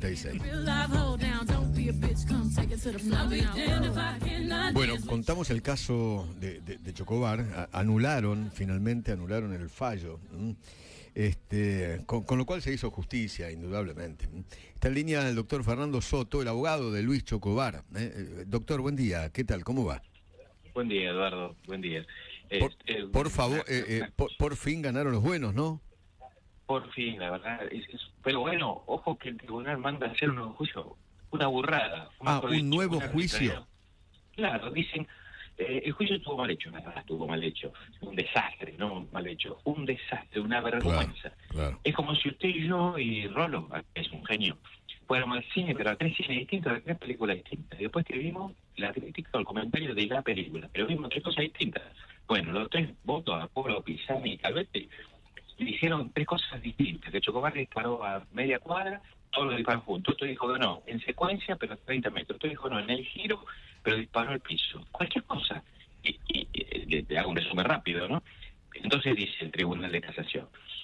966. Bueno, contamos el caso de Chocobar. Finalmente anularon el fallo. Con lo cual se hizo justicia, indudablemente. Está en línea el doctor Fernando Soto, el abogado de Luis Chocobar. Doctor, buen día. ¿Qué tal? ¿Cómo va? Buen día, Eduardo. Buen día. Por favor, por fin ganaron los buenos, ¿no? Por fin, la verdad. Pero bueno, ojo que el tribunal manda a hacer un nuevo juicio. Una burrada. ¿Un nuevo juicio? Claro, dicen, el juicio estuvo mal hecho, la verdad, estuvo mal hecho. Un desastre, no mal hecho. Un desastre, una vergüenza. Claro. Es como si usted y yo y Rolo, que es un genio, fuéramos al cine, pero a 3 cines distintos, a 3 películas distintas. Y después escribimos la crítica o el comentario de la película. Pero vimos 3 cosas distintas. Bueno, los 3 votos, Apolo, Pisani y Calvete, hicieron 3 cosas distintas. Que Chocobar disparó a media cuadra, todos los disparos juntos. Otro dijo que no, en secuencia, pero a 30 metros. Otro dijo no, en el giro, pero disparó al piso. Cualquier cosa. Y le hago un resumen rápido, ¿no? Entonces dice el Tribunal de Casación,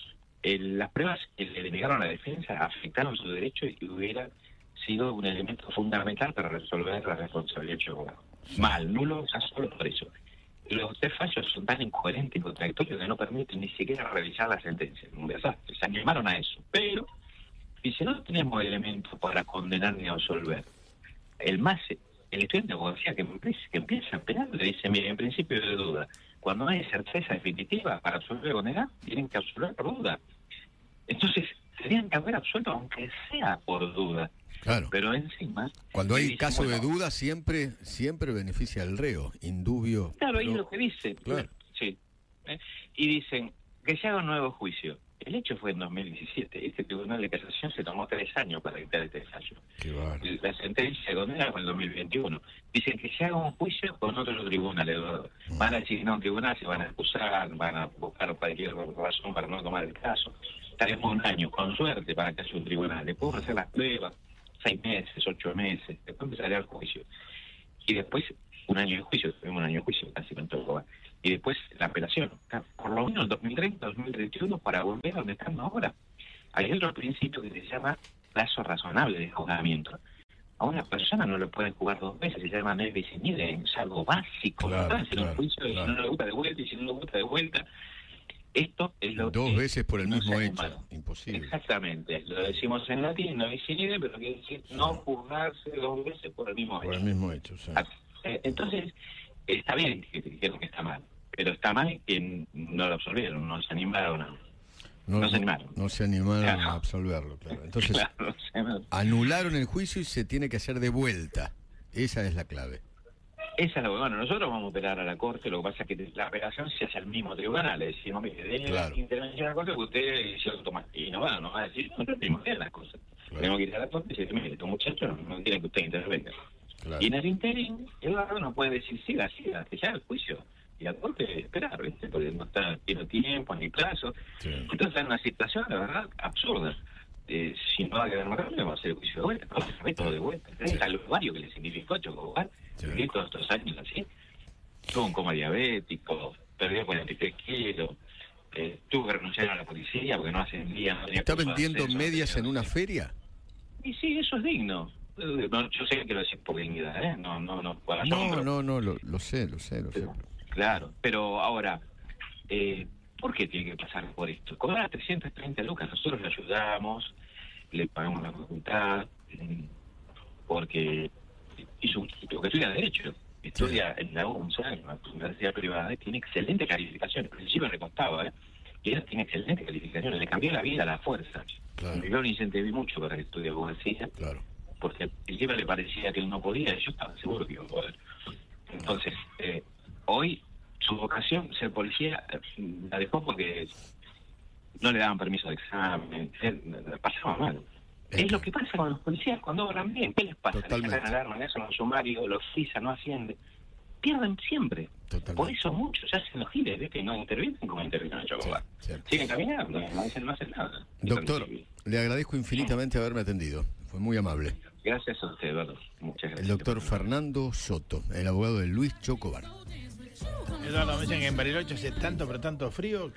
las pruebas que le negaron a la defensa afectaron su derecho y hubiera sido un elemento fundamental para resolver la responsabilidad de Chocobar. Mal, nulo, ya solo por eso. Los 3 fallos son tan incoherentes y contradictorios que no permiten ni siquiera revisar la sentencia. Un desastre. Se animaron a eso. Pero, dice, no tenemos elementos para condenar ni absolver. El estudiante de abogacía que empieza a penal le dice, mire, en principio de duda, cuando no hay certeza definitiva para absolver o condenar, tienen que absolver por duda. Entonces, tenían que haber absuelto aunque sea por duda. Claro. Pero encima... Cuando hay caso de duda, siempre beneficia al reo, indubio. Claro, ahí es lo que dice. Claro. Sí. Y dicen que se haga un nuevo juicio. El hecho fue en 2017. Este Tribunal de Casación se tomó 3 años para dictar este fallo. Qué bárbaro. La sentencia de condena fue en 2021. Dicen que se haga un juicio con otro tribunal, Eduardo. Van a designar un tribunal, se van a excusar, van a buscar cualquier razón para no tomar el caso. Estaremos un año, con suerte, para que haya un tribunal. Después hacer las pruebas, 6 meses, 8 meses, después empezaría el juicio. Y después un año de juicio, tuvimos un año de juicio casi con todo. Y después la apelación, por lo menos 2030, 2031, para volver a donde estamos ahora. Hay otro principio que se llama plazo razonable de juzgamiento. A una persona no le pueden jugar 2 veces, se llama ne bis in idem, es algo básico. Claro, ¿no? Hacer un juicio y si no le gusta de vuelta y si no le gusta de vuelta. Esto es lo 2 veces por el mismo hecho, humano. imposible. Exactamente, lo decimos en latín, no bis in idem, pero quiere decir no juzgarse 2 veces por el mismo hecho. Por el mismo hecho, sí. Entonces, está bien que dijeron que está mal, pero está mal que no lo absolvieron, no se animaron No se animaron claro. a absolverlo, claro. Entonces, Claro, anularon el juicio y se tiene que hacer de vuelta. Esa es la clave. esa es la bueno, nosotros vamos a operar a la Corte, lo que pasa es que la apelación se hace al mismo tribunal, le decimos, mire, denle Claro. intervención a la Corte que usted hicieron tomar. Y no va a decir, nosotros tenemos que hacer las cosas. Claro. Tenemos que ir a la Corte y decir, mire, estos muchachos no quieren que usted intervenga. Claro. Y en el interín, Eduardo no puede decir, siga, que ya el juicio. Y la Corte esperar, ¿viste? Porque no tiene tiempo ni plazo. Sí. Entonces está en una situación, la verdad, absurda. Si no va a quedar más grande, vamos a hacer el juicio de vuelta, vamos a hacer todo de vuelta. Es el calvario que le significó a Chocobar, vivir todos estos años así. Tuvo un coma diabético, perdió 43 kilos, tuvo que renunciar a la policía porque no ascendía. No tenía ¿Está curso de vendiendo ascenso, medias en una feria? Y sí, eso es digno. No, yo sé que lo decís por dignidad, ¿eh? No, por asombro. No, lo sé. Claro, pero ahora, ¿por qué tiene que pasar por esto? Cobrar 330 lucas, nosotros le ayudamos, le pagamos la facultad, porque hizo un título que estudia Derecho, estudia en la UNSA, en la universidad privada, y tiene excelente calificación. Al principio le costaba, y ella tiene excelente calificación, le cambió la vida a la fuerza. Claro. Yo lo incentivé mucho para que estudie abogacía. Claro. Porque al principio le parecía que él no podía, y yo estaba seguro que iba a poder. Entonces, hoy su vocación, ser policía, la dejó porque no le daban permiso de examen, la pasaba mal. Es lo que pasa con los policías cuando obran bien. ¿Qué les pasa? Totalmente. Les sacan alarma, le hacen un sumario, los frisan, no ascienden. Pierden siempre. Totalmente. Por eso muchos se hacen los giles, ¿ves? Que no intervienen como intervienen en Chocobar. Cierto. Siguen caminando, no hacen nada. Doctor, le agradezco infinitamente haberme atendido. Fue muy amable. Gracias a usted, Eduardo. Muchas gracias. El doctor Fernando Soto, el abogado de Luis Chocobar. Eduardo, me dicen que en Bariloche hace tanto, pero tanto frío